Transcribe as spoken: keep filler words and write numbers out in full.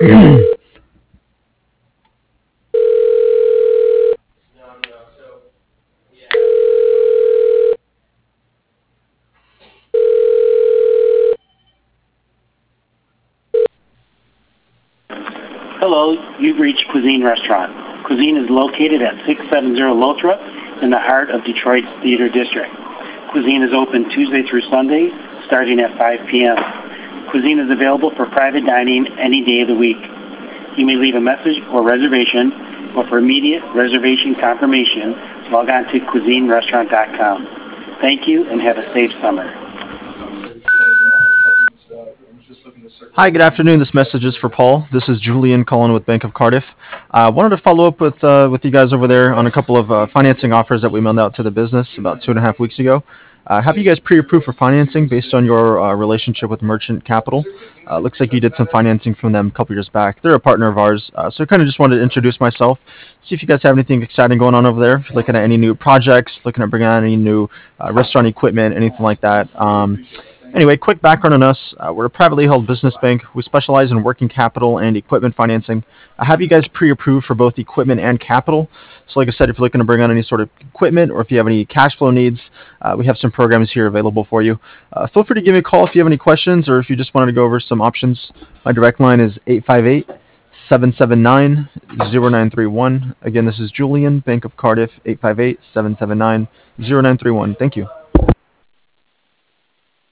Hello, you've reached Cuisine Restaurant. Cuisine is located at six seventy Lothrop in the heart of Detroit's Theater District. Cuisine is open Tuesday through Sunday, starting at five p.m. Cuisine is available for private dining any day of the week. You may leave a message or reservation, or for immediate reservation confirmation, log on to cuisine restaurant dot com. Thank you and have a safe summer. Hi, good afternoon. This message is for Paul. This is Julian calling with Bank of Cardiff. I uh, wanted to follow up with uh, with you guys over there on a couple of uh, financing offers that we mailed out to the business about two and a half weeks ago. Uh, have you guys pre-approved for financing based on your uh, relationship with Merchant Capital? Uh, looks like you did some financing from them a couple years back. They're a partner of ours, uh, so I kind of just wanted to introduce myself, see if you guys have anything exciting going on over there. If you're looking at any new projects, looking at bringing on any new uh, restaurant equipment, anything like that. Um, Anyway, quick background on us. Uh, we're a privately held business bank. We specialize in working capital and equipment financing. I have you guys pre-approved for both equipment and capital. So like I said, if you're looking to bring on any sort of equipment or if you have any cash flow needs, uh, we have some programs here available for you. Uh, feel free to give me a call if you have any questions or if you just wanted to go over some options. My direct line is eight five eight, seven seven nine, zero nine three one. Again, this is Julian, Bank of Cardiff, eight five eight, seven seven nine, zero nine three one. Thank you.